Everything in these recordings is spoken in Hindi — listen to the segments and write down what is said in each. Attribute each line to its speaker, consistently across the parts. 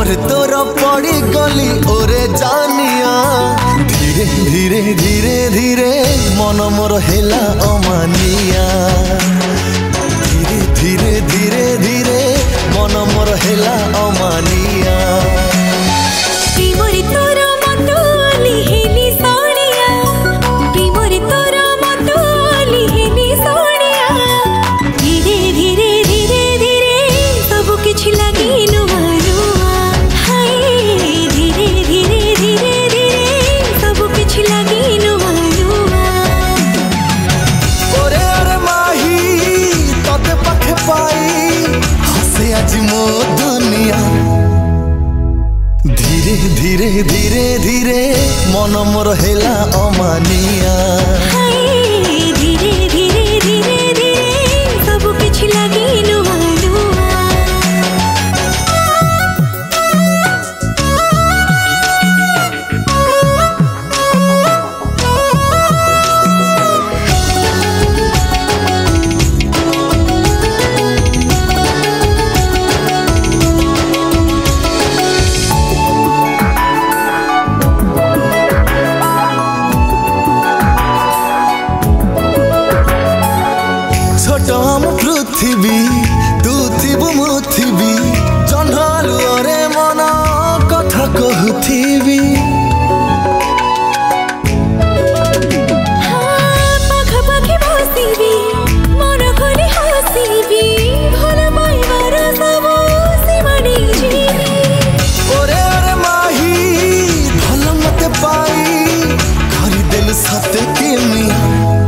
Speaker 1: प्रेमरे तोर पड़ी गली ओरे जानिया धीरे धीरे धीरे धीरे मन मोर हेला अमानिया धीरे धीरे धीरे धीरे मन मोर हेला अमानिया
Speaker 2: प्रेमरे तोर मतली हेली सोनिया प्रेमरे तोर मतली हेली सोनिया धीरे धीरे धीरे धीरे सब किछ लगी नुआ नुआ हाय धीरे धीरे धीरे धीरे सब किछ लगी नुआ नुआ
Speaker 1: ओरे ओरे माही तते पाखे पाई हसे आज मो दुनिया धीरे धीरे धीरे धीरे मन मोर हेला अमानिया
Speaker 2: धीरे धीरे धीरे धीरे सब किछ लगी नुआ नुआ
Speaker 1: छोटम पृथ्वी तू थिबु मु थिबी जन्हालु अरे मन कथा कहूथिबी
Speaker 2: पाखा पाखी बसिबी मन खोली हसिबी भल पाइबार सब सिमानी जीवी
Speaker 1: ओरे ओरे माही भल मते पाई करी देलु सते के मिया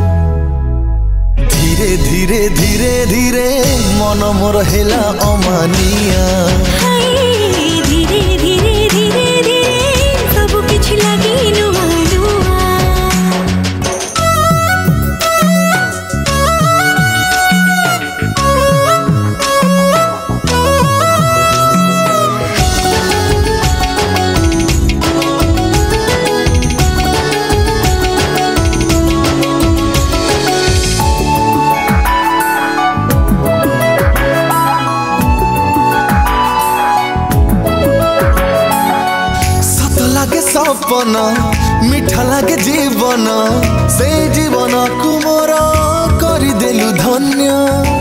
Speaker 1: धीरे धीरे धीरे धीरे मन मोर हेला अमानिया
Speaker 2: धीरे धीरे धीरे धीरे सब किछ लगी नुआ नुआ
Speaker 1: लागे सपन मीठा लागे जीवन से जीवन को मोर करी देलु धन्य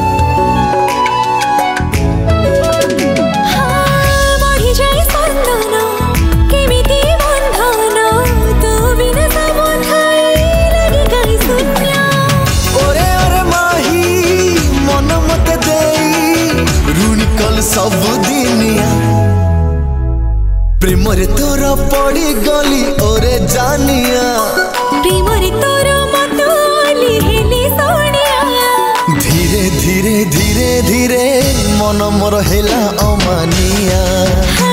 Speaker 2: बढ़ी जाए संतन केमिति बंधन तो बिना सब ठाई लगे कहीं शून्य
Speaker 1: ओरे ओरे माही मन मते देई ऋणी कल सब दिनिया प्रेमरे तोर पड़ी गली ओरे जानिया
Speaker 2: प्रेमरे तोर मतली हेली सोनिया
Speaker 1: धीरे धीरे धीरे धीरे मन मोर हेला अमानिया।